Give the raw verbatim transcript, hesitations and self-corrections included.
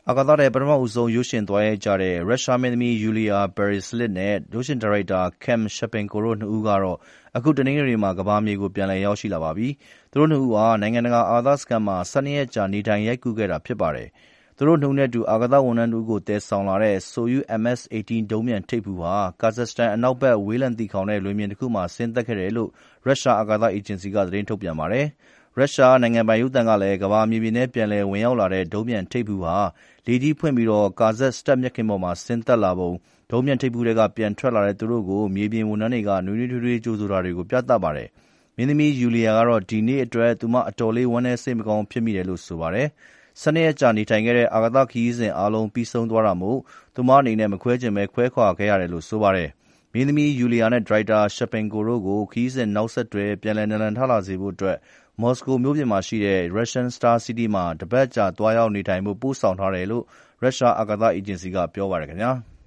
အာကာသထဲပထမဆုံးရုပ်ရှင်သွားရိုက်ကြတဲ့ရုရှားမင်းသမီး Yulia Peresild နဲ့ရုပ်ရှင်ဒါရိုက်တာ Kem Shapenko တို့နှစ်ဦးကတော့အခုတနင်္ဂနွေနေ့မှာကမ္ဘာမြေကိုပြန်လည်ရောက်ရှိလာပါပြီ။သူတို့နှစ်ဦးဟာနိုင်ငံတကာအာကာသစခန်းမှာ၁၂ရက်ကြာနေထိုင်ရိုက်ကူးခဲ့တာဖြစ်ပါတယ်။သူတို့နှစ်ဦးနဲ့အတူအာကာသဝန်ထမ်းတဦးကိုသယ်ဆောင်လာတဲ့ Soyuz M S ၁၈ ဒုံးပျံထိပ်ဖူးဟာကာဇက်စတန်အနောက်ဘက်ဝေးလံသီခေါင်တဲ့လွင်ပြင်တခုမှာဆင်းသက်ခဲ့တယ်လို့ရုရှားအာကာသအေဂျင်စီကသတင်းထုတ်ပြန်ပါတယ်။ရုရှားနိုင်ငံပိုင်ရုပ်သံကလည်းကမ္ဘာမြေပြင်ထဲပြန်လည်ဝင်ရောက်လာတဲ့ဒုံးပျံထိပ်ဖူးဟာလေထီးဖွင့်ပြီးကာဇက်စတက်မြက်ခင်းပေါ်မှာဆင်းသက်လာပုံ၊ဒုံးပျံထိပ်ဖူးထဲကပြန်ထွက်လာတဲ့သူတို့ကိုမြေပြင်ဝန်ထမ်းတွေကနွေးနွေးထွေးထွေးကြိုဆိုတာတွေကိုပြသပါတယ်။မင်းသမီး Yulia ကတော့ဒီနေ့အတွက်သူမအတော်လေးဝမ်းနည်းစိတ်မကောင်းဖြစ်မိတယ်လို့ဆိုပါတယ်။၁၂ရက်ကြာနေထိုင်ခဲ့တဲ့အာကာသခရီးစဉ်အားလုံးပြီးဆုံးသွားတာမို့သူမအနေနဲ့မခွဲချင်ပဲခွဲခွာခဲ့ရတယ်လို့ဆိုပါတယ်။မင်းသမီး Yulia နဲ့ဒါရိုက်တာ Shapenko တို့ကိုခရီးစဉ်နောက်ဆက်တွဲပြန်လည်နာလန်ထလာစေဖို့အတွက်မော်စကိုမြို့ပြင်မှာရှိတဲ့ Russian Star City မှာတပတ်ကြာသွားရောက်နေထိုင်ဖို့ပို့ဆောင်ထားတယ်လို့ရုရှားအာကာသအေဂျင်စီကပြောပါတယ်ခင်ဗျာ။